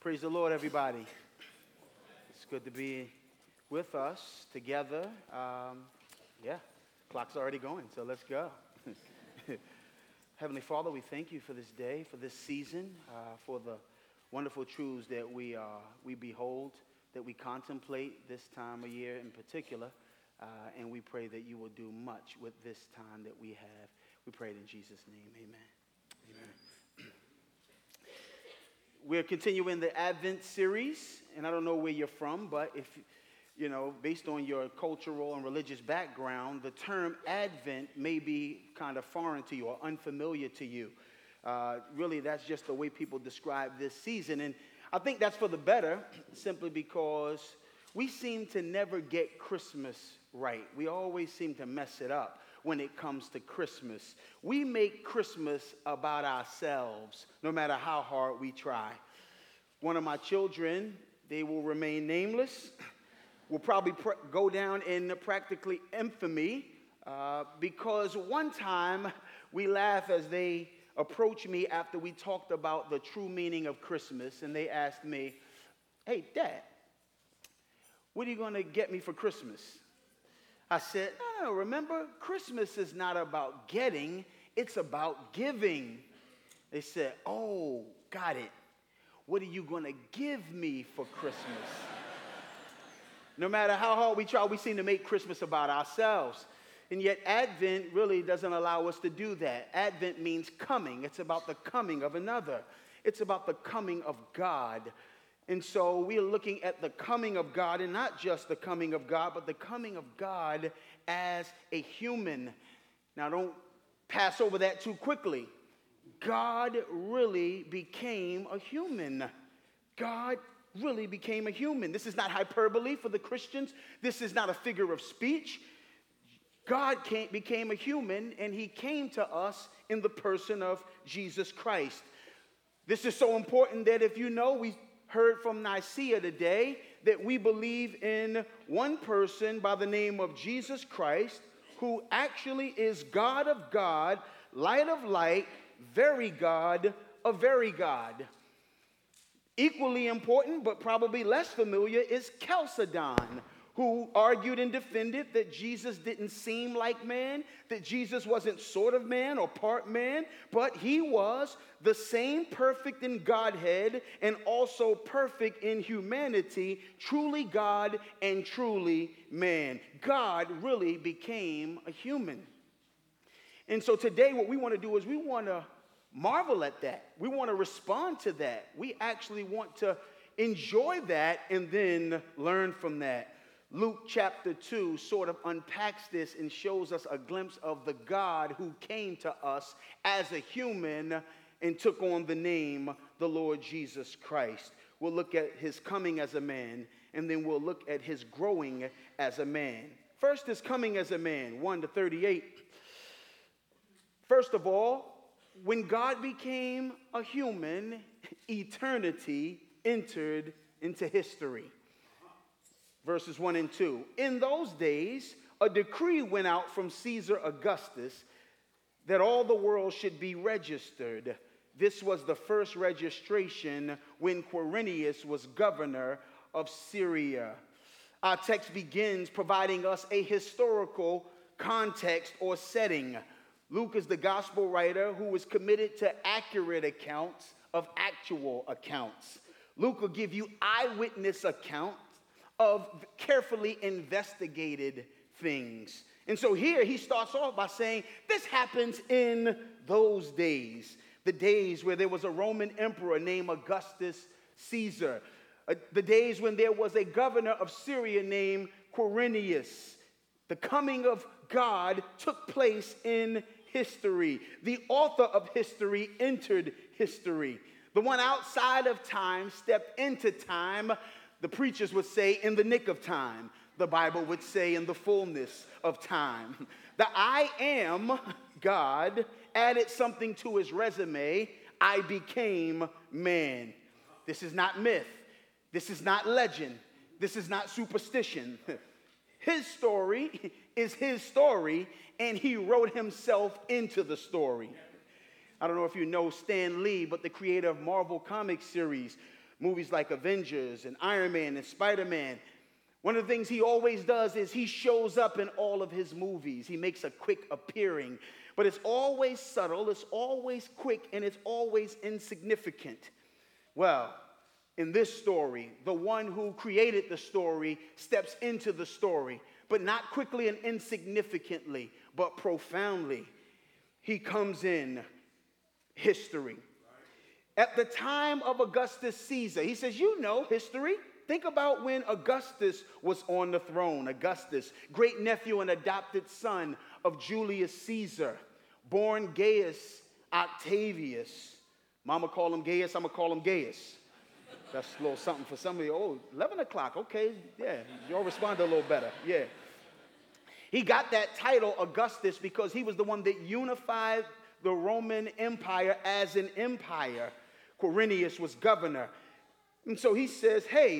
Praise the Lord, everybody. It's good to be with us together. Clock's already going, so let's go. Heavenly Father, we thank you for this day, for this season, for the wonderful truths that we behold, that we contemplate this time of year in particular, and we pray that you will do much with this time that we have. We pray it in Jesus' name, amen. Amen. We're continuing the Advent series, and I don't know where you're from, but if, based on your cultural and religious background, the term Advent may be kind of foreign to you or unfamiliar to you. Really, that's just the way people describe this season, and I think that's for the better, simply because we seem to never get Christmas right. We always seem to mess it up when it comes to Christmas. We make Christmas about ourselves, no matter how hard we try. One of my children, they will remain nameless, will probably go down in practically infamy, because one time we laughed as they approached me after we talked about the true meaning of Christmas, and they asked me, "Hey, Dad, what are you going to get me for Christmas?" I said, no, remember, Christmas is not about getting, it's about giving. They said, oh, got it. What are you going to give me for Christmas? No matter how hard we try, we seem to make Christmas about ourselves. And yet Advent really doesn't allow us to do that. Advent means coming. It's about the coming of another. It's about the coming of God. And so we are looking at the coming of God, and not just the coming of God, but the coming of God as a human. Now, don't pass over that too quickly. God really became a human. God really became a human. This is not hyperbole for the Christians. This is not a figure of speech. God became a human, and he came to us in the person of Jesus Christ. This is so important that if you know, we heard from Nicaea today that we believe in one person by the name of Jesus Christ, who actually is God of God, light of light, very God of very God. Equally important, but probably less familiar, is Chalcedon, who argued and defended that Jesus didn't seem like man, that Jesus wasn't sort of man or part man, but he was the same perfect in Godhead and also perfect in humanity, truly God and truly man. God really became a human. And so today what we want to do is we want to marvel at that. We want to respond to that. We actually want to enjoy that and then learn from that. Luke chapter 2 sort of unpacks this and shows us a glimpse of the God who came to us as a human and took on the name the Lord Jesus Christ. We'll look at his coming as a man, and then we'll look at his growing as a man. First, his coming as a man, 1-38. First of all, when God became a human, eternity entered into history. Verses 1 and 2. In those days, a decree went out from Caesar Augustus that all the world should be registered. This was the first registration when Quirinius was governor of Syria. Our text begins providing us a historical context or setting. Luke is the gospel writer who was committed to accurate accounts of actual accounts. Luke will give you eyewitness accounts of carefully investigated things. And so here he starts off by saying, this happens in those days, the days where there was a Roman emperor named Augustus Caesar, the days when there was a governor of Syria named Quirinius. The coming of God took place in history. The author of history entered history. The one outside of time stepped into time. The preachers would say in the nick of time. The Bible would say in the fullness of time. The I am God added something to his resume. I became man. This is not myth. This is not legend. This is not superstition. His story is his story, and he wrote himself into the story. I don't know if you know Stan Lee, but the creator of Marvel Comics series. Movies like Avengers and Iron Man and Spider-Man. One of the things he always does is he shows up in all of his movies. He makes a quick appearing, but it's always subtle, it's always quick, and it's always insignificant. Well, in this story, the one who created the story steps into the story, but not quickly and insignificantly, but profoundly. He comes in history. At the time of Augustus Caesar, he says, you know history. Think about when Augustus was on the throne. Augustus, great nephew and adopted son of Julius Caesar, born Gaius Octavius. Mama call him Gaius, I'm going to call him Gaius. That's a little something for somebody. Oh, 11 o'clock, okay, yeah, you'll respond a little better, yeah. He got that title, Augustus, because he was the one that unified the Roman Empire as an empire. Quirinius was governor. And so he says, hey,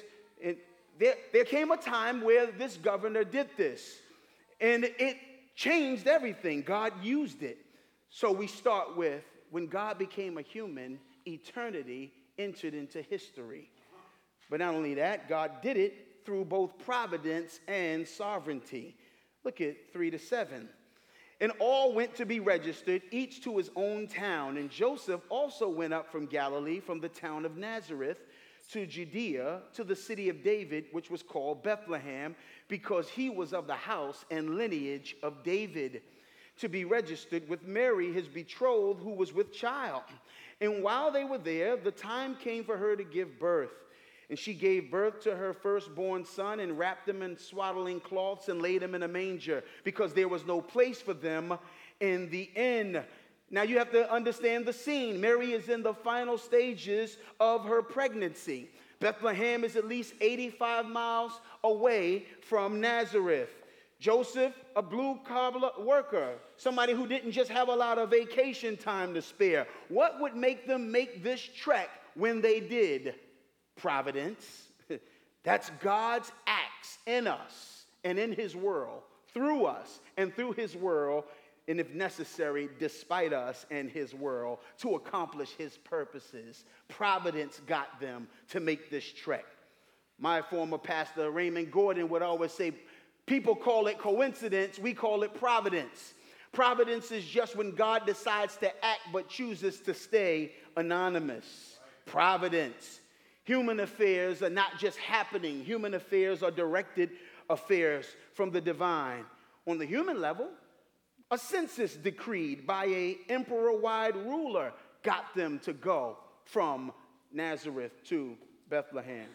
there came a time where this governor did this. And it changed everything. God used it. So we start with, when God became a human, eternity entered into history. But not only that, God did it through both providence and sovereignty. Look at 3-7. And all went to be registered, each to his own town. And Joseph also went up from Galilee, from the town of Nazareth, to Judea, to the city of David, which was called Bethlehem, because he was of the house and lineage of David, to be registered with Mary, his betrothed, who was with child. And while they were there, the time came for her to give birth. And she gave birth to her firstborn son and wrapped him in swaddling cloths and laid him in a manger, because there was no place for them in the inn. Now you have to understand the scene. Mary is in the final stages of her pregnancy. Bethlehem is at least 85 miles away from Nazareth. Joseph, a blue-collar worker, somebody who didn't just have a lot of vacation time to spare. What would make them make this trek when they did? Providence. That's God's acts in us and in his world, through us and through his world, and if necessary, despite us and his world, to accomplish his purposes. Providence got them to make this trek. My former pastor, Raymond Gordon, would always say, people call it coincidence, we call it providence. Providence is just when God decides to act but chooses to stay anonymous. Providence. Human affairs are not just happening. Human affairs are directed affairs from the divine. On the human level, a census decreed by an emperor-wide ruler got them to go from Nazareth to Bethlehem.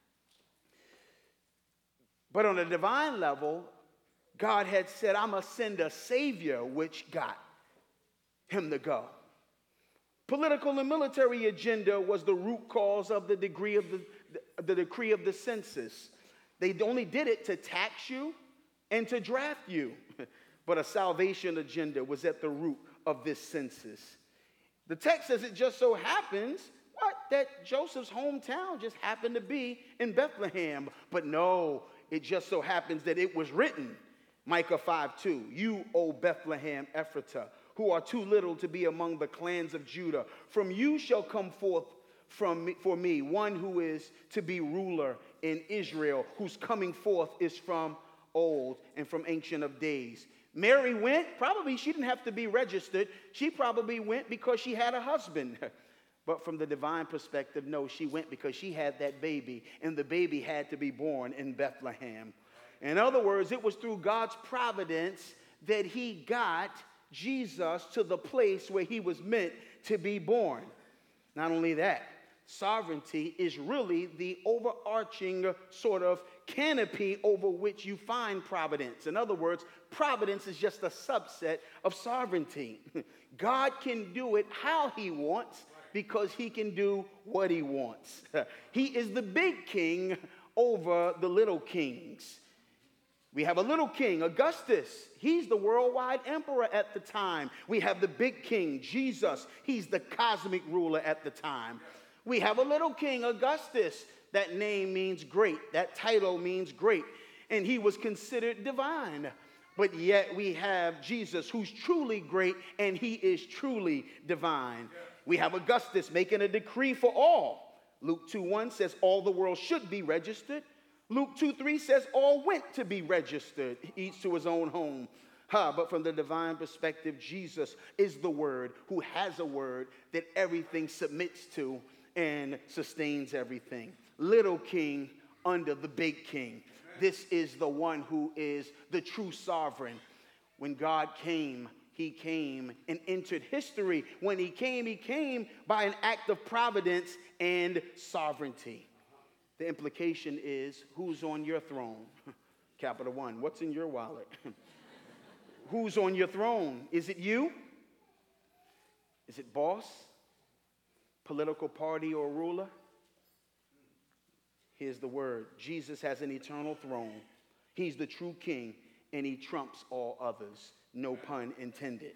But on a divine level, God had said, I'm going to send a Savior, which got him to go. Political and military agenda was the root cause of the decree of the census. They only did it to tax you and to draft you. But a salvation agenda was at the root of this census. The text says it just so happens, that Joseph's hometown just happened to be in Bethlehem. But no, it just so happens that it was written, Micah 5:2, you, O Bethlehem Ephratah, who are too little to be among the clans of Judah. From you shall come forth for me one who is to be ruler in Israel, whose coming forth is from old and from ancient of days. Mary went, probably she didn't have to be registered. She probably went because she had a husband. But from the divine perspective, no, she went because she had that baby, and the baby had to be born in Bethlehem. In other words, it was through God's providence that he got Jesus to the place where he was meant to be born. Not only that, sovereignty is really the overarching sort of canopy over which you find providence. In other words, providence is just a subset of sovereignty. God can do it how he wants because he can do what he wants. He is the big king over the little kings. We have a little king, Augustus. He's the worldwide emperor at the time. We have the big king, Jesus. He's the cosmic ruler at the time. We have a little king, Augustus. That name means great. That title means great. And he was considered divine. But yet we have Jesus, who's truly great, and he is truly divine. We have Augustus making a decree for all. Luke 2:1 says all the world should be registered. Luke 2:3 says all went to be registered, each to his own home. But from the divine perspective, Jesus is the Word who has a word that everything submits to and sustains everything. Little king under the big king. This is the one who is the true sovereign. When God came, he came and entered history. When he came by an act of providence and sovereignty. The implication is, who's on your throne? Capital One. What's in your wallet? Who's on your throne? Is it you? Is it boss? Political party or ruler? Here's the word. Jesus has an eternal throne. He's the true king, and he trumps all others. No pun intended.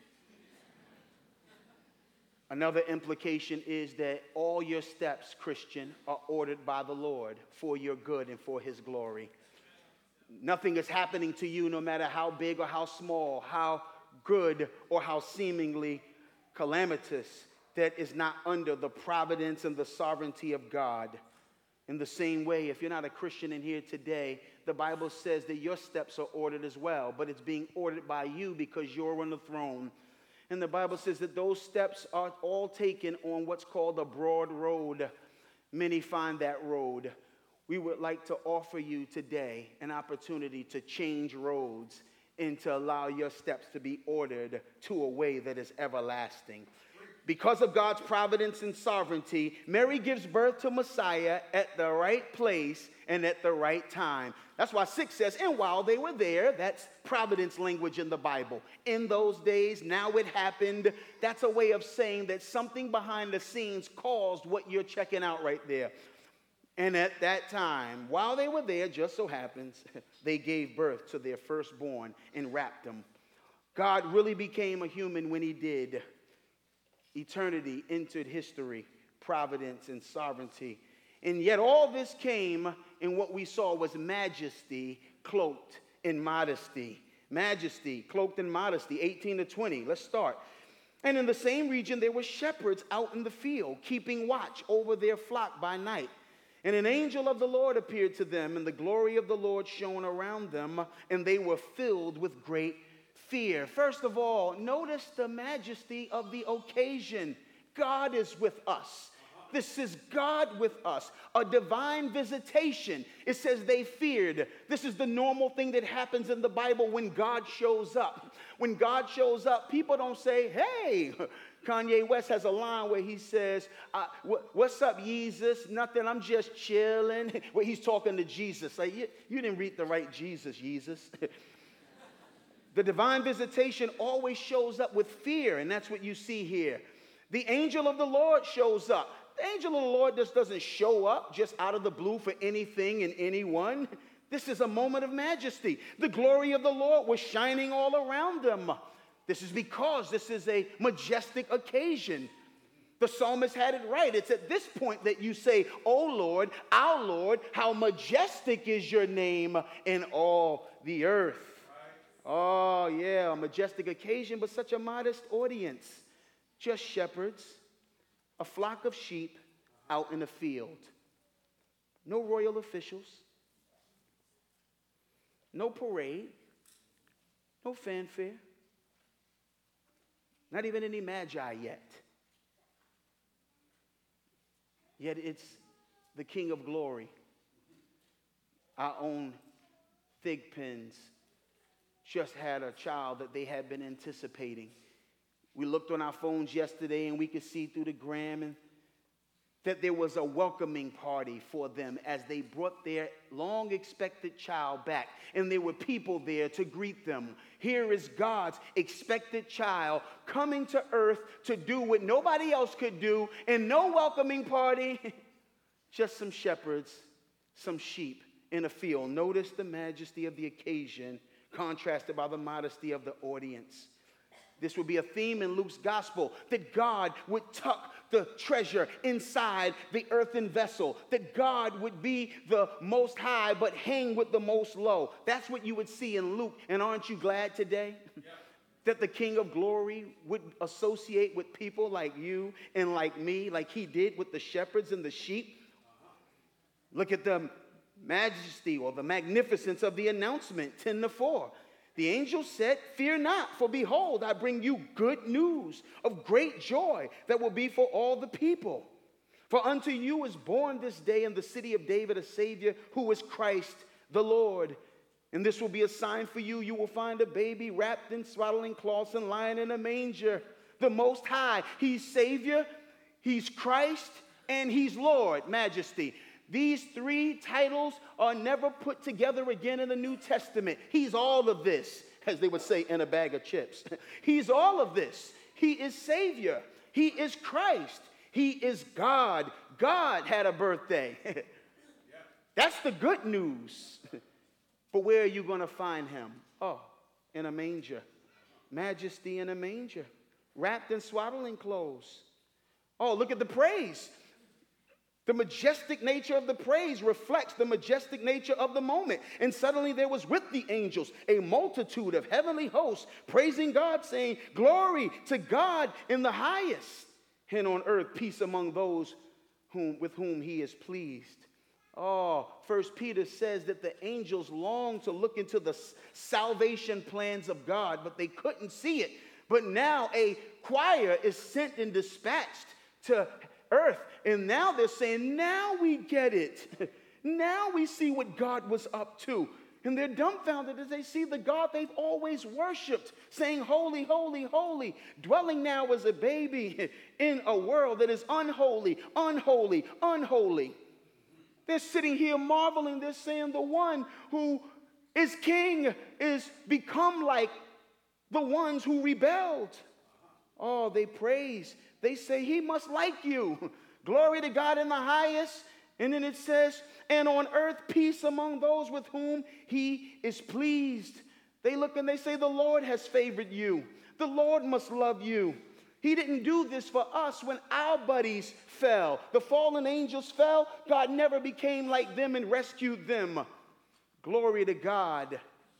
Another implication is that all your steps, Christian, are ordered by the Lord for your good and for his glory. Nothing is happening to you, no matter how big or how small, how good or how seemingly calamitous, that is not under the providence and the sovereignty of God. In the same way, if you're not a Christian in here today, the Bible says that your steps are ordered as well, but it's being ordered by you because you're on the throne. And the Bible says that those steps are all taken on what's called a broad road. Many find that road. We would like to offer you today an opportunity to change roads and to allow your steps to be ordered to a way that is everlasting. Because of God's providence and sovereignty, Mary gives birth to Messiah at the right place and at the right time. That's why 6 says, and while they were there, that's providence language in the Bible. In those days, now it happened. That's a way of saying that something behind the scenes caused what you're checking out right there. And at that time, while they were there, just so happens, they gave birth to their firstborn and wrapped him. God really became a human when he did. Eternity entered history, providence and sovereignty. And yet all this came in what we saw was majesty cloaked in modesty. Majesty cloaked in modesty, 18 to 20. Let's start. And in the same region there were shepherds out in the field, keeping watch over their flock by night. And an angel of the Lord appeared to them, and the glory of the Lord shone around them, and they were filled with great fear. First of all, notice the majesty of the occasion. God is with us. This is God with us, a divine visitation. It says they feared. This is the normal thing that happens in the Bible when God shows up. When God shows up, people don't say, hey. Kanye West has a line where he says, what's up, Jesus? Nothing, I'm just chilling. Where he's talking to Jesus. Like, you didn't read the right Jesus. The divine visitation always shows up with fear, and that's what you see here. The angel of the Lord shows up. The angel of the Lord just doesn't show up just out of the blue for anything and anyone. This is a moment of majesty. The glory of the Lord was shining all around them. This is because this is a majestic occasion. The psalmist had it right. It's at this point that you say, "O Lord, our Lord, how majestic is your name in all the earth." Oh, yeah, a majestic occasion, but such a modest audience. Just shepherds, a flock of sheep out in a field. No royal officials, no parade, no fanfare, not even any magi yet. Yet it's the King of Glory. Our own Thigpens just had a child that they had been anticipating. We looked on our phones yesterday and we could see through the gram and that there was a welcoming party for them as they brought their long-expected child back. And there were people there to greet them. Here is God's expected child coming to earth to do what nobody else could do, and no welcoming party, just some shepherds, some sheep in a field. Notice the majesty of the occasion contrasted by the modesty of the audience. This would be a theme in Luke's gospel, that God would tuck the treasure inside the earthen vessel, that God would be the most high but hang with the most low. That's what you would see in Luke. And aren't you glad today that the King of Glory would associate with people like you and like me, like he did with the shepherds and the sheep? Look at the majesty or the magnificence of the announcement, 10:4. The angel said, "Fear not, for behold, I bring you good news of great joy that will be for all the people. For unto you is born this day in the city of David a Savior, who is Christ the Lord. And this will be a sign for you. You will find a baby wrapped in swaddling cloths and lying in a manger." The Most High, he's Savior, he's Christ, and he's Lord, majesty. These three titles are never put together again in the New Testament. He's all of this, as they would say in a bag of chips. He's all of this. He is Savior. He is Christ. He is God. God had a birthday. That's the good news. But where are you going to find him? Oh, in a manger. Majesty in a manger. Wrapped in swaddling clothes. Oh, look at the praise. The majestic nature of the praise reflects the majestic nature of the moment. And suddenly there was with the angels a multitude of heavenly hosts praising God, saying, "Glory to God in the highest, and on earth peace among those with whom he is pleased." Oh, 1 Peter says that the angels longed to look into the salvation plans of God, but they couldn't see it. But now a choir is sent and dispatched to earth. And now they're saying, now we get it. Now we see what God was up to. And they're dumbfounded as they see the God they've always worshiped, saying, "Holy, holy, holy," dwelling now as a baby in a world that is unholy, unholy, unholy. They're sitting here marveling. They're saying the one who is king is become like the ones who rebelled. Oh, they praise. They say, "He must like you." Glory to God in the highest. And then it says, "And on earth peace among those with whom he is pleased." They look and they say, "The Lord has favored you. The Lord must love you. He didn't do this for us when our buddies fell. The fallen angels fell. God never became like them and rescued them." Glory to God.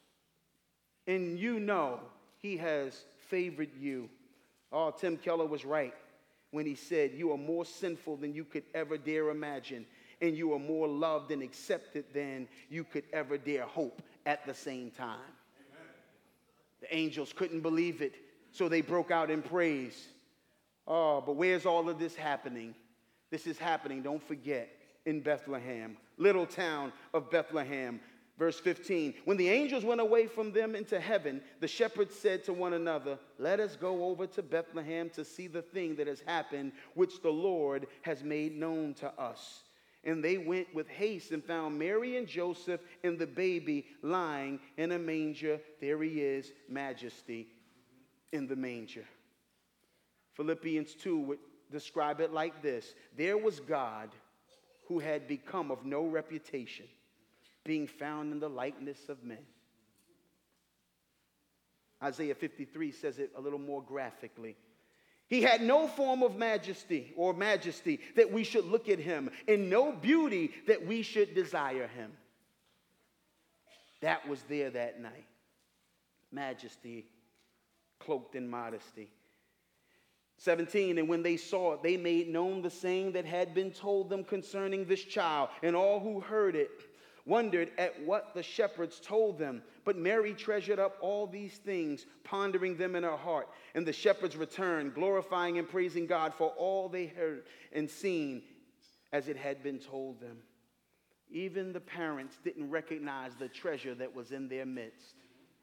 And you know he has favored you. Oh, Tim Keller was right when he said, "You are more sinful than you could ever dare imagine, and you are more loved and accepted than you could ever dare hope at the same time." Amen. The angels couldn't believe it, so they broke out in praise. Oh, but where's all of this happening? This is happening, don't forget, in Bethlehem, little town of Bethlehem. Verse 15, when the angels went away from them into heaven, the shepherds said to one another, "Let us go over to Bethlehem to see the thing that has happened, which the Lord has made known to us." And they went with haste and found Mary and Joseph and the baby lying in a manger. There he is, majesty in the manger. Philippians 2 would describe it like this: there was God who had become of no reputation, being found in the likeness of men. Isaiah 53 says it a little more graphically. He had no form of majesty that we should look at him, and no beauty that we should desire him. That was there that night. Majesty cloaked in modesty. 17, and when they saw it, they made known the saying that had been told them concerning this child, and all who heard it wondered at what the shepherds told them. But Mary treasured up all these things, pondering them in her heart. And the shepherds returned, glorifying and praising God for all they heard and seen as it had been told them. Even the parents didn't recognize the treasure that was in their midst.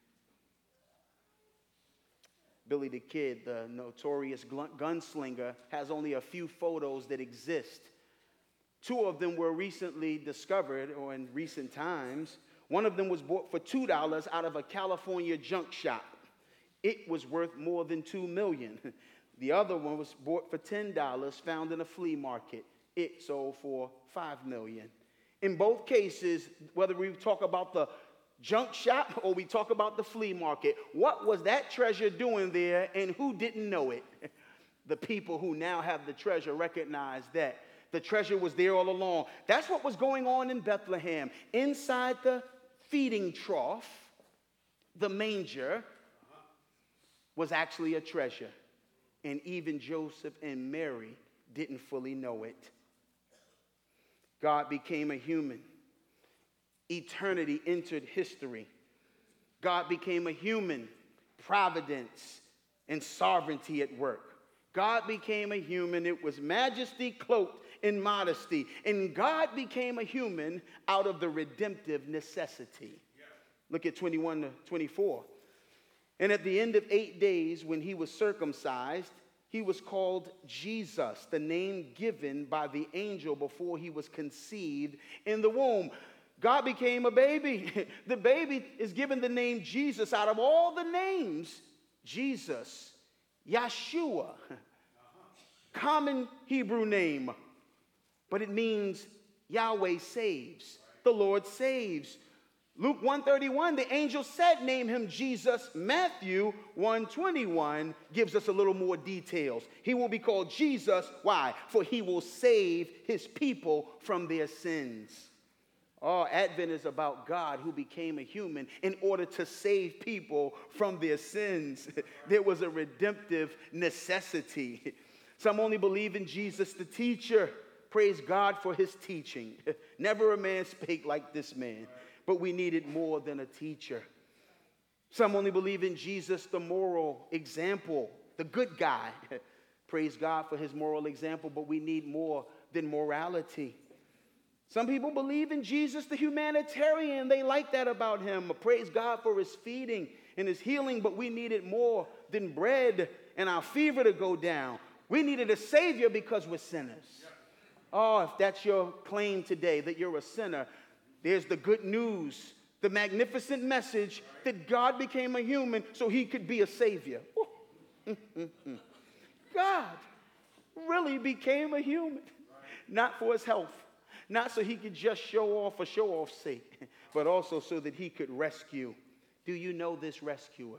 Billy the Kid, the notorious gunslinger, has only a few photos that exist. 2 of them were recently discovered, or in recent times. One of them was bought for $2 out of a California junk shop. It was worth more than $2 million. The other one was bought for $10, found in a flea market. It sold for $5 million. In both cases, whether we talk about the junk shop or we talk about the flea market, what was that treasure doing there, and who didn't know it? The people who now have the treasure recognize that the treasure was there all along. That's what was going on in Bethlehem. Inside the feeding trough, the manger, was actually a treasure. And even Joseph and Mary didn't fully know it. God became a human. Eternity entered history. God became a human. Providence and sovereignty at work. God became a human. It was majesty cloaked in modesty. And God became a human out of the redemptive necessity. Look at 21 to 24. And at the end of 8 days, when he was circumcised, he was called Jesus, the name given by the angel before he was conceived in the womb. God became a baby. The baby is given the name Jesus. Out of all the names, Jesus, Yeshua, common Hebrew name, but it means Yahweh saves. The Lord saves. Luke 1:31, the angel said, name him Jesus. Matthew 1:21 gives us a little more details. He will be called Jesus. Why? For he will save his people from their sins. Oh, Advent is about God who became a human in order to save people from their sins. There was a redemptive necessity. Some only believe in Jesus the teacher. Praise God for his teaching. Never a man spake like this man. But we needed more than a teacher. Some only believe in Jesus, the moral example, the good guy. Praise God for his moral example, but we need more than morality. Some people believe in Jesus, the humanitarian. They like that about him. Praise God for his feeding and his healing, but we needed more than bread and our fever to go down. We needed a Savior because we're sinners. Oh, if that's your claim today, that you're a sinner, there's the good news, the magnificent message that God became a human so he could be a Savior. God really became a human, not for his health, not so he could just show off for show off's sake, but also so that he could rescue. Do you know this rescuer?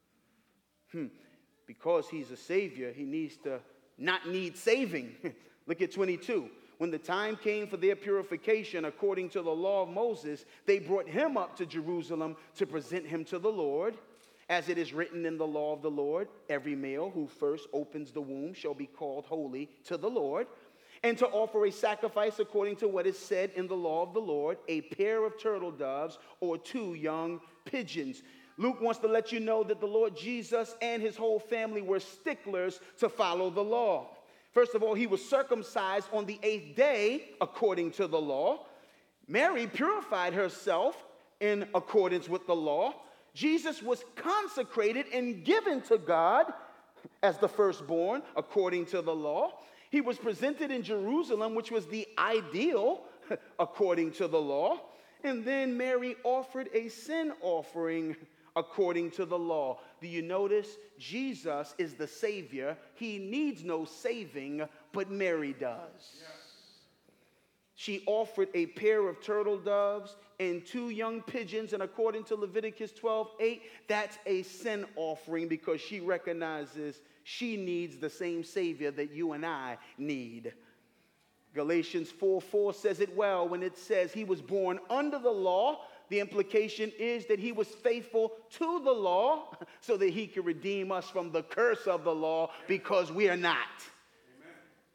Because he's a Savior, he needs to not need saving. Look at 22. When the time came for their purification according to the law of Moses, they brought him up to Jerusalem to present him to the Lord. As it is written in the law of the Lord, every male who first opens the womb shall be called holy to the Lord. And to offer a sacrifice according to what is said in the law of the Lord, a pair of turtle doves or 2 young pigeons. Luke wants to let you know that the Lord Jesus and his whole family were sticklers to follow the law. First of all, he was circumcised on the 8th day according to the law. Mary purified herself in accordance with the law. Jesus was consecrated and given to God as the firstborn according to the law. He was presented in Jerusalem, which was the ideal according to the law. And then Mary offered a sin offering according to the law. Do you notice? Jesus is the Savior. He needs no saving, but Mary does. Yes. She offered a pair of turtle doves and 2 young pigeons, and according to Leviticus 12:8, that's a sin offering because she recognizes she needs the same Savior that you and I need. Galatians 4:4 says it well when it says he was born under the law. The implication is that he was faithful to the law so that he could redeem us from the curse of the law because we are not. Amen.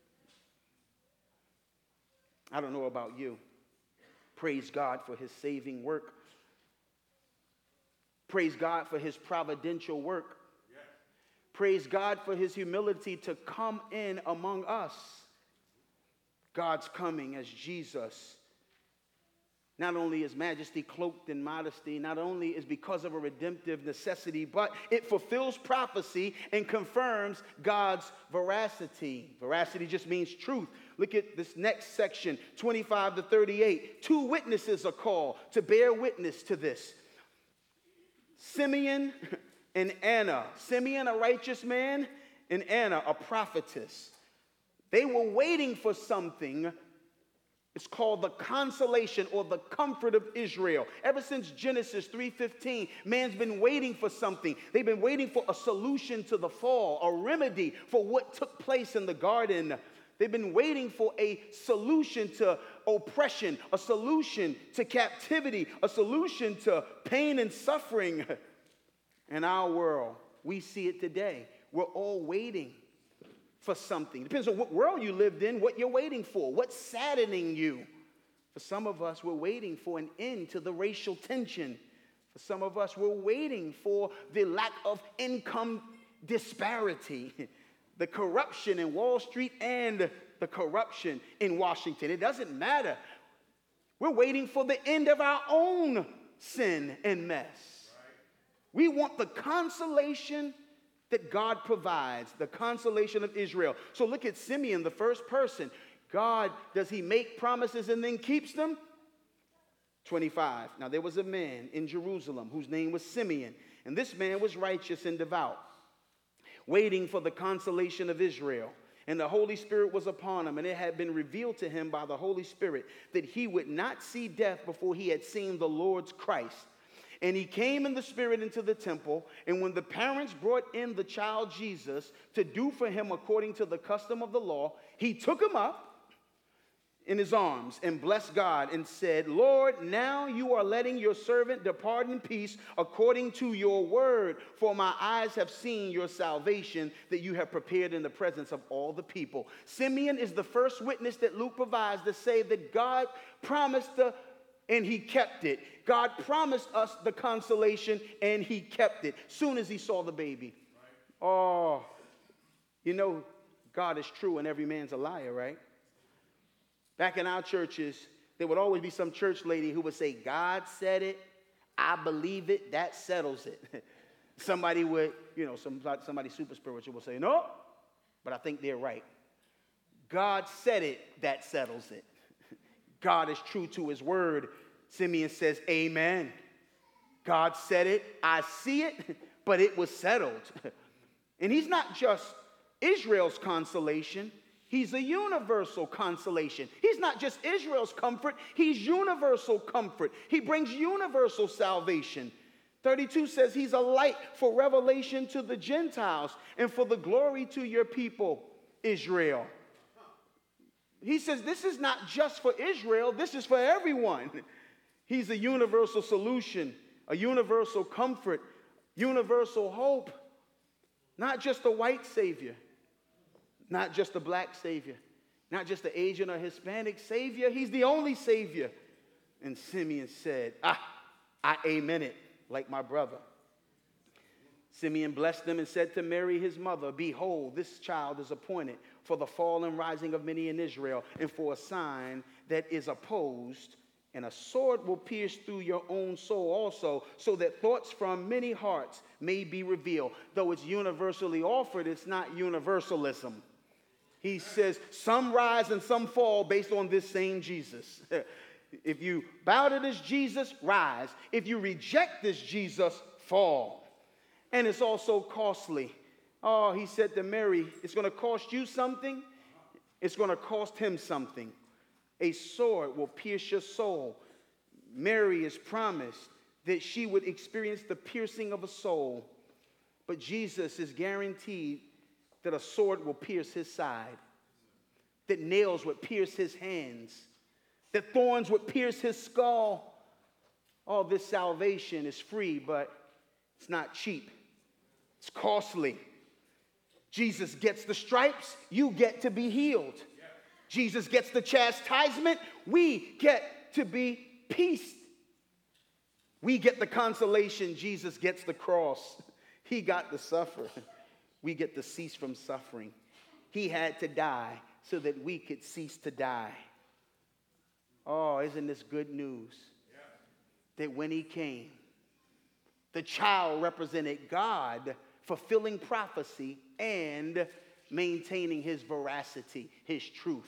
I don't know about you. Praise God for his saving work. Praise God for his providential work. Yes. Praise God for his humility to come in among us. God's coming as Jesus. Not only is majesty cloaked in modesty, not only is because of a redemptive necessity, but it fulfills prophecy and confirms God's veracity. Veracity just means truth. Look at this next section, 25 to 38. 2 witnesses are called to bear witness to this. Simeon and Anna. Simeon, a righteous man, and Anna, a prophetess. They were waiting for something. It's called the consolation or the comfort of Israel. Ever since Genesis 3:15, man's been waiting for something. They've been waiting for a solution to the fall, a remedy for what took place in the garden. They've been waiting for a solution to oppression, a solution to captivity, a solution to pain and suffering. In our world, we see it today. We're all waiting for something. Depends on what world you lived in, what you're waiting for, what's saddening you. For some of us, we're waiting for an end to the racial tension. For some of us, we're waiting for the lack of income disparity, the corruption in Wall Street and the corruption in Washington. It doesn't matter. We're waiting for the end of our own sin and mess. We want the consolation that God provides, the consolation of Israel. So look at Simeon, the first person. God, does he make promises and then keeps them? 25. Now there was a man in Jerusalem whose name was Simeon, and this man was righteous and devout, waiting for the consolation of Israel. And the Holy Spirit was upon him, and it had been revealed to him by the Holy Spirit that he would not see death before he had seen the Lord's Christ. And he came in the Spirit into the temple, and when the parents brought in the child Jesus to do for him according to the custom of the law, he took him up in his arms and blessed God and said, Lord, now you are letting your servant depart in peace according to your word, for my eyes have seen your salvation that you have prepared in the presence of all the people. Simeon is the first witness that Luke provides to say that God promised and he kept it. God promised us the consolation and he kept it soon as he saw the baby. Right. Oh, you know, God is true and every man's a liar, right? Back in our churches, there would always be some church lady who would say, God said it, I believe it, that settles it. Somebody would, somebody super spiritual will say, no, but I think they're right. God said it, that settles it. God is true to his word. Simeon says, amen. God said it, I see it, but it was settled. And he's not just Israel's consolation. He's a universal consolation. He's not just Israel's comfort. He's universal comfort. He brings universal salvation. 32 says he's a light for revelation to the Gentiles and for the glory to your people, Israel. He says this is not just for Israel. This is for everyone. He's a universal solution, a universal comfort, universal hope. Not just a white Savior. Not just a black Savior, not just the Asian or Hispanic Savior. He's the only Savior. And Simeon said, I amen it, like my brother. Simeon blessed them and said to Mary, his mother, behold, this child is appointed for the fall and rising of many in Israel, and for a sign that is opposed, and a sword will pierce through your own soul also, so that thoughts from many hearts may be revealed. Though it's universally offered, it's not universalism. He says some rise and some fall based on this same Jesus. If you bow to this Jesus, rise. If you reject this Jesus, fall. And it's also costly. Oh, he said to Mary, it's going to cost you something. It's going to cost him something. A sword will pierce your soul. Mary is promised that she would experience the piercing of a soul. But Jesus is guaranteed that a sword will pierce his side, that nails would pierce his hands, that thorns would pierce his skull. All this salvation is free, but it's not cheap. It's costly. Jesus gets the stripes, you get to be healed. Jesus gets the chastisement, we get to be peaced. We get the consolation, Jesus gets the cross. He got to suffer. We get to cease from suffering. He had to die so that we could cease to die. Oh, isn't this good news? That when he came, the child represented God fulfilling prophecy and maintaining his veracity, his truth.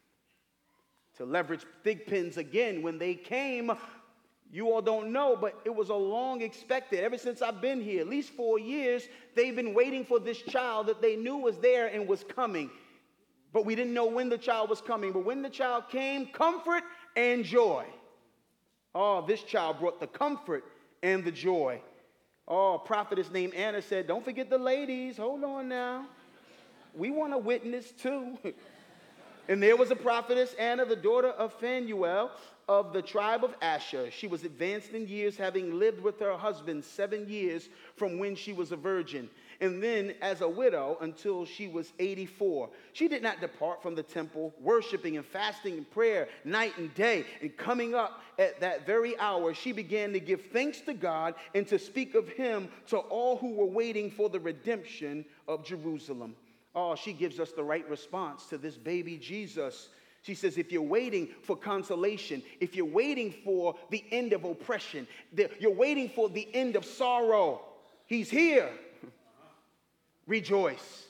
To leverage Thigpen's again, when they came, you all don't know, but it was a long expected. Ever since I've been here, at least 4 years, they've been waiting for this child that they knew was there and was coming. But we didn't know when the child was coming. But when the child came, comfort and joy. Oh, this child brought the comfort and the joy. Oh, a prophetess named Anna said, don't forget the ladies. Hold on now. We want to witness too. And there was a prophetess, Anna, the daughter of Phanuel of the tribe of Asher. She was advanced in years, having lived with her husband 7 years from when she was a virgin. and then as a widow until she was 84. She did not depart from the temple, worshiping and fasting and prayer night and day. And coming up at that very hour, she began to give thanks to God and to speak of him to all who were waiting for the redemption of Jerusalem. Oh, she gives us the right response to this baby Jesus. She says, if you're waiting for consolation, if you're waiting for the end of oppression, you're waiting for the end of sorrow, he's here. Rejoice.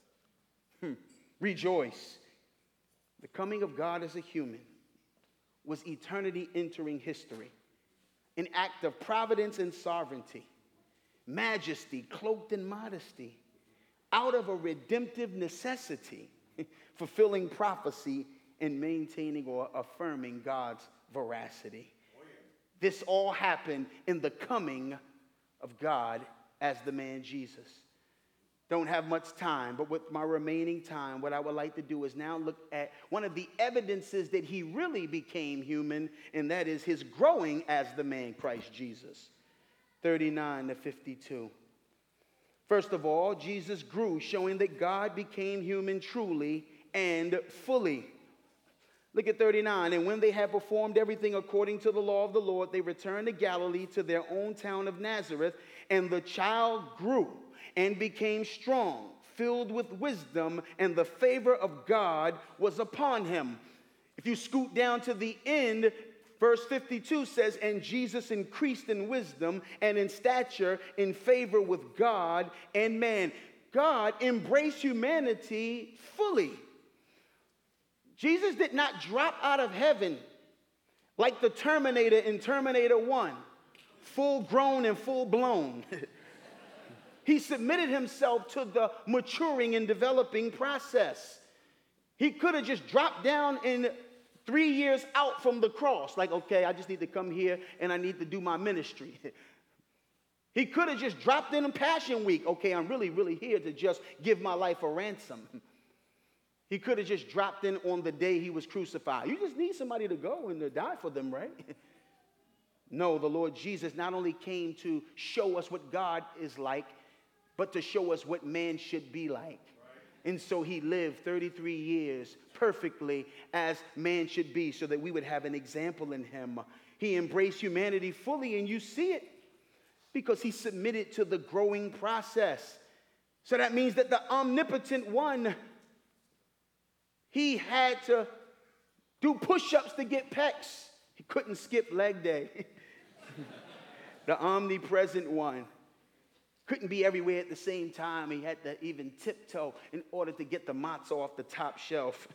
Rejoice. The coming of God as a human was eternity entering history, an act of providence and sovereignty, majesty cloaked in modesty, out of a redemptive necessity, fulfilling prophecy and maintaining or affirming God's veracity. This all happened in the coming of God as the man Jesus. Don't have much time, but with my remaining time, what I would like to do is now look at one of the evidences that he really became human, and that is his growing as the man Christ Jesus. 39 to 52. First of all, Jesus grew, showing that God became human truly and fully. Look at 39. And when they had performed everything according to the law of the Lord, they returned to Galilee to their own town of Nazareth. And the child grew and became strong, filled with wisdom, and the favor of God was upon him. If you scoot down to the end, verse 52 says, and Jesus increased in wisdom and in stature, in favor with God and man. God embraced humanity fully. Jesus did not drop out of heaven like the Terminator in Terminator 1, full grown and full blown. He submitted himself to the maturing and developing process. He could have just dropped down in 3 years out from the cross, like, okay, I just need to come here and I need to do my ministry. He could have just dropped in Passion Week. Okay, I'm really, really here to just give my life a ransom. He could have just dropped in on the day he was crucified. You just need somebody to go and to die for them, right? No, the Lord Jesus not only came to show us what God is like, but to show us what man should be like. And so he lived 33 years perfectly as man should be, so that we would have an example in him. He embraced humanity fully, and you see it because he submitted to the growing process. So that means that the omnipotent one, he had to do push-ups to get pecs. He couldn't skip leg day. The omnipresent one couldn't be everywhere at the same time. He had to even tiptoe in order to get the matzah off the top shelf.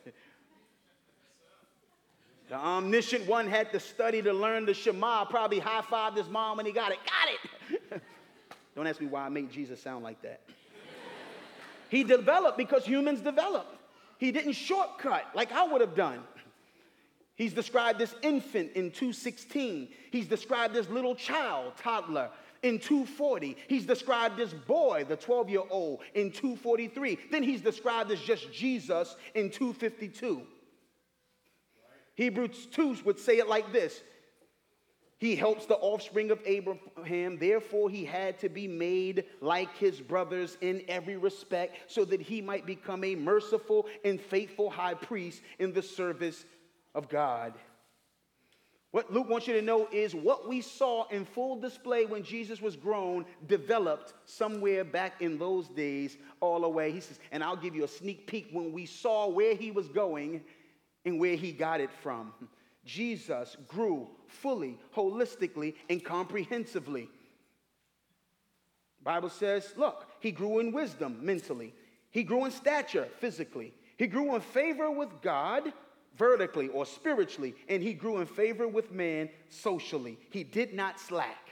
The omniscient one had to study to learn the Shema, probably high-fived his mom when he got it. Got it! Don't ask me why I made Jesus sound like that. He developed because humans develop. He didn't shortcut like I would have done. He's described as infant in 2:16. He's described as little child, toddler, in 2:40. He's described as boy, the 12-year-old, in 2:43. Then he's described as just Jesus in 2:52. Hebrews 2 would say it like this. He helps the offspring of Abraham. Therefore, he had to be made like his brothers in every respect, so that he might become a merciful and faithful high priest in the service of God. What Luke wants you to know is what we saw in full display when Jesus was grown developed somewhere back in those days all the way. He says, and I'll give you a sneak peek when we saw where he was going and where he got it from. Jesus grew fully, holistically, and comprehensively. The Bible says, look, he grew in wisdom mentally. He grew in stature physically. He grew in favor with God vertically or spiritually, and he grew in favor with man socially. He did not slack.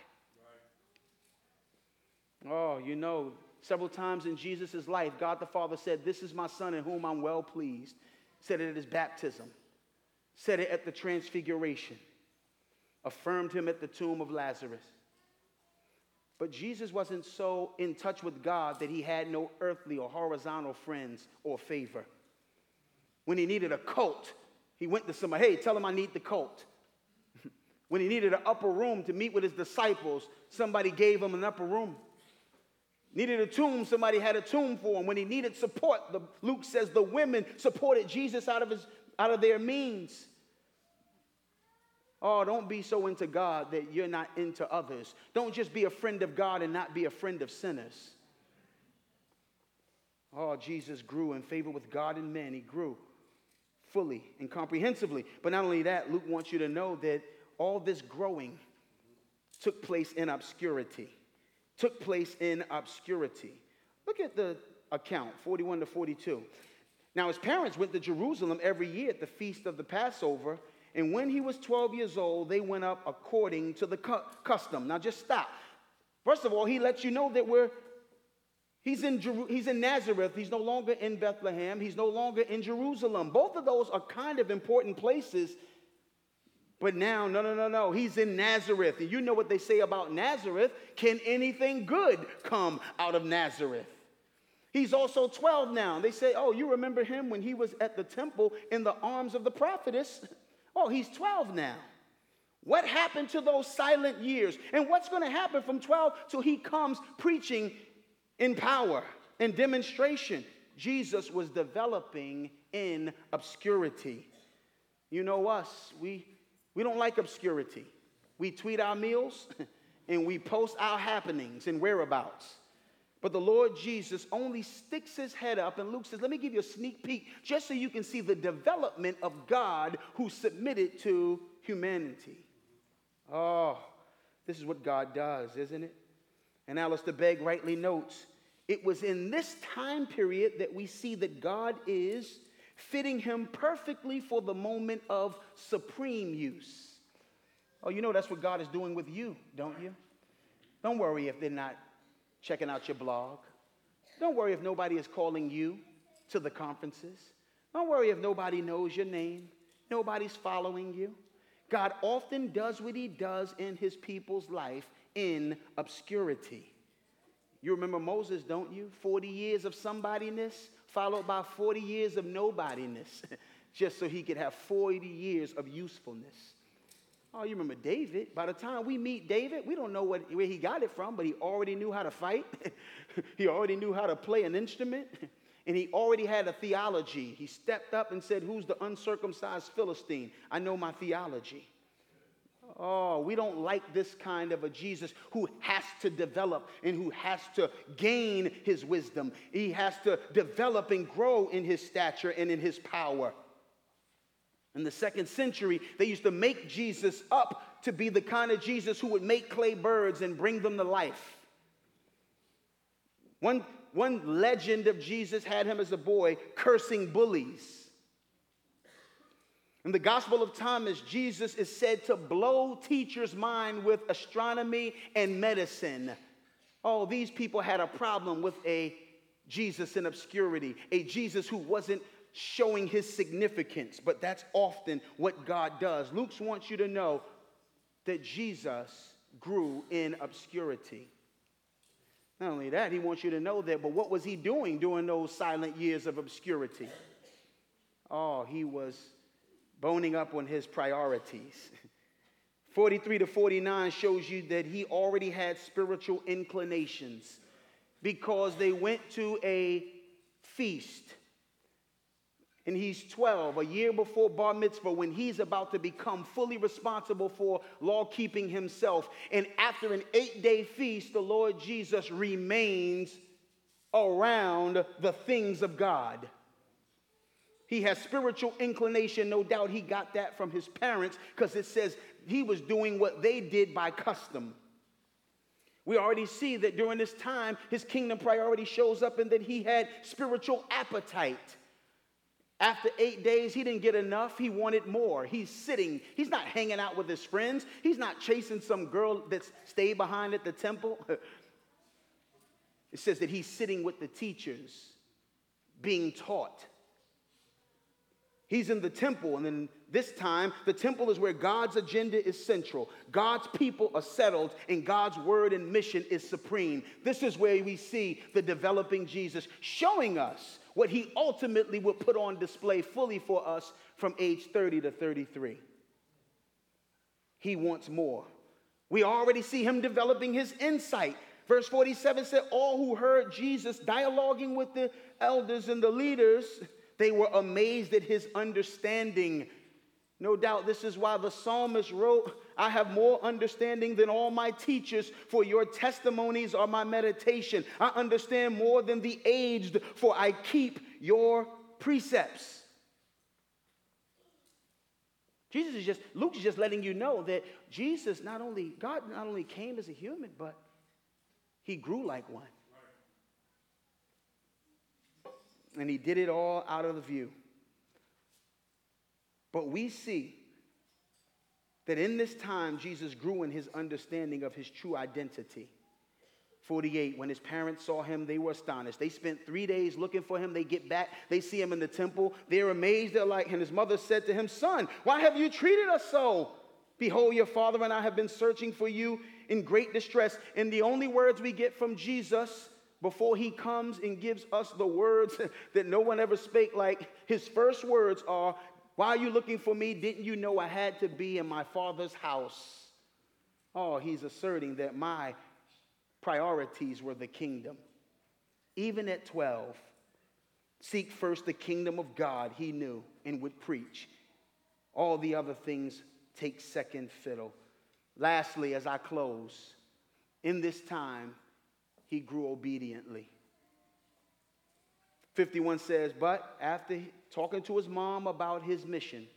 Right. Oh, you know, several times in Jesus' life, God the Father said, this is my son in whom I'm well pleased. Said it at his baptism. Said it at the transfiguration. Affirmed him at the tomb of Lazarus. But Jesus wasn't so in touch with God that he had no earthly or horizontal friends or favor. When he needed a coat, he went to somebody, hey, tell him I need the coat. When he needed an upper room to meet with his disciples, somebody gave him an upper room. Needed a tomb, somebody had a tomb for him. When he needed support, Luke says the women supported Jesus out of their means. Oh, don't be so into God that you're not into others. Don't just be a friend of God and not be a friend of sinners. Oh, Jesus grew in favor with God and men. He grew fully and comprehensively. But not only that, Luke wants you to know that all this growing took place in obscurity. Took place in obscurity. Look at the account, 41 to 42. Now, his parents went to Jerusalem every year at the feast of the Passover. And when he was 12 years old, they went up according to the custom. Now, just stop. First of all, he lets you know that he's in Nazareth. He's no longer in Bethlehem. He's no longer in Jerusalem. Both of those are kind of important places. But now, no. He's in Nazareth. And you know what they say about Nazareth. Can anything good come out of Nazareth? He's also 12 now. They say, oh, you remember him when he was at the temple in the arms of the prophetess? Oh, he's 12 now. What happened to those silent years? And what's going to happen from 12 till he comes preaching in power and demonstration? Jesus was developing in obscurity. You know us, we don't like obscurity. We tweet our meals and we post our happenings and whereabouts. But the Lord Jesus only sticks his head up, and Luke says, let me give you a sneak peek just so you can see the development of God who submitted to humanity. Oh, this is what God does, isn't it? And Alistair Begg rightly notes, it was in this time period that we see that God is fitting him perfectly for the moment of supreme use. Oh, you know that's what God is doing with you, don't you? Don't worry if they're not checking out your blog. Don't worry if nobody is calling you to the conferences. Don't worry if nobody knows your name. Nobody's following you. God often does what he does in his people's life in obscurity. You remember Moses, don't you? 40 years of somebodyness followed by 40 years of nobodyness just so he could have 40 years of usefulness. Oh, you remember David. By the time we meet David, we don't know where he got it from, but he already knew how to fight. He already knew how to play an instrument. And he already had a theology. He stepped up and said, who's the uncircumcised Philistine? I know my theology. Oh, we don't like this kind of a Jesus who has to develop and who has to gain his wisdom. He has to develop and grow in his stature and in his power. In the 2nd century, they used to make Jesus up to be the kind of Jesus who would make clay birds and bring them to life. One legend of Jesus had him as a boy cursing bullies. In the Gospel of Thomas, Jesus is said to blow teachers' mind with astronomy and medicine. Oh, these people had a problem with a Jesus in obscurity, a Jesus who wasn't showing his significance, but that's often what God does. Luke wants you to know that Jesus grew in obscurity. Not only that, he wants you to know that, but what was he doing during those silent years of obscurity? Oh, he was boning up on his priorities. 43 to 49 shows you that he already had spiritual inclinations because they went to a feast. And he's 12, a year before Bar Mitzvah, when he's about to become fully responsible for law-keeping himself. And after an 8-day feast, the Lord Jesus remains around the things of God. He has spiritual inclination. No doubt he got that from his parents because it says he was doing what they did by custom. We already see that during this time, his kingdom priority shows up and that he had spiritual appetite. After 8 days, he didn't get enough. He wanted more. He's sitting. He's not hanging out with his friends. He's not chasing some girl that's stayed behind at the temple. It says that he's sitting with the teachers, being taught. He's in the temple, and then this time, the temple is where God's agenda is central. God's people are settled, and God's word and mission is supreme. This is where we see the developing Jesus showing us what he ultimately would put on display fully for us from age 30 to 33. He wants more. We already see him developing his insight Verse 47 said, all who heard Jesus dialoguing with the elders and the leaders, they were amazed at his understanding. No doubt this is why the psalmist wrote, I have more understanding than all my teachers, for your testimonies are my meditation. I understand more than the aged, for I keep your precepts. Luke's just letting you know that God not only came as a human, but he grew like one. And he did it all out of the view. But we see that in this time, Jesus grew in his understanding of his true identity. 48, when his parents saw him, they were astonished. They spent 3 days looking for him. They get back. They see him in the temple. They're amazed. They're like, and his mother said to him, son, why have you treated us so? Behold, your father and I have been searching for you in great distress. And the only words we get from Jesus before he comes and gives us the words that no one ever spake, like his first words are, why are you looking for me? Didn't you know I had to be in my father's house? Oh, he's asserting that my priorities were the kingdom. Even at 12, seek first the kingdom of God, he knew and would preach. All the other things take second fiddle. Lastly, as I close, in this time, he grew obediently. 51 says, but after talking to his mom about his mission,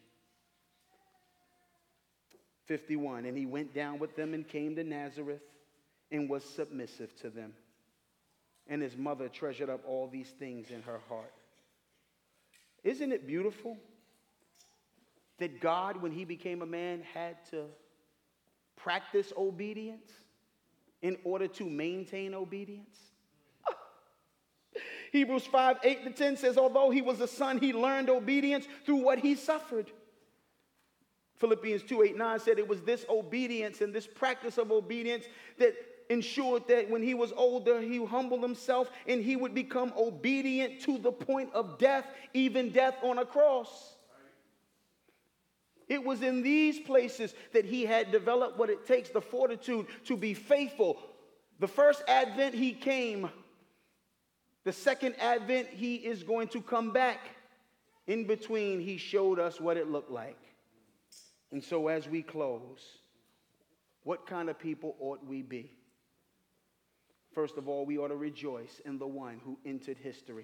51, and he went down with them and came to Nazareth and was submissive to them. And his mother treasured up all these things in her heart. Isn't it beautiful that God, when he became a man, had to practice obedience in order to maintain obedience? Hebrews 5:8-10 says, although he was a son, he learned obedience through what he suffered. Philippians 2:8-9 said it was this obedience and this practice of obedience that ensured that when he was older, he humbled himself and he would become obedient to the point of death, even death on a cross. It was in these places that he had developed what it takes, the fortitude to be faithful. The first advent, he came. The second advent, he is going to come back. In between, he showed us what it looked like. And so as we close, what kind of people ought we be? First of all, we ought to rejoice in the one who entered history.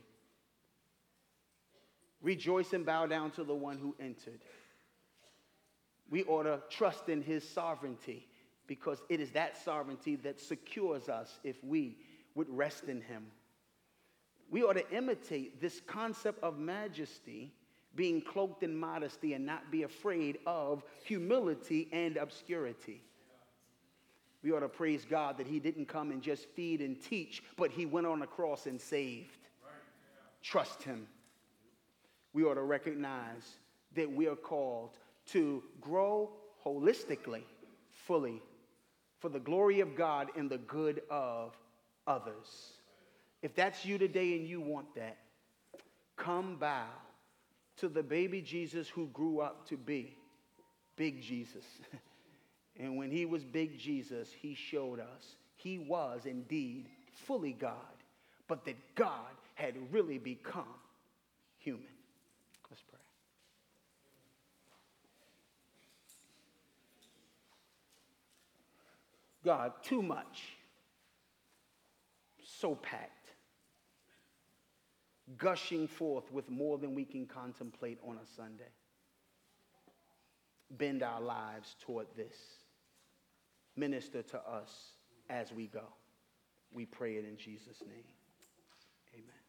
Rejoice and bow down to the one who entered. We ought to trust in his sovereignty, because it is that sovereignty that secures us if we would rest in him. We ought to imitate this concept of majesty, being cloaked in modesty, and not be afraid of humility and obscurity. We ought to praise God that he didn't come and just feed and teach, but he went on the cross and saved. Trust him. We ought to recognize that we are called to grow holistically, fully, for the glory of God and the good of others. If that's you today and you want that, come bow to the baby Jesus who grew up to be Big Jesus. And when he was Big Jesus, he showed us he was indeed fully God, but that God had really become human. Let's pray. God, too much, so packed, gushing forth with more than we can contemplate on a Sunday. Bend our lives toward this. Minister to us as we go. We pray it in Jesus' name. Amen.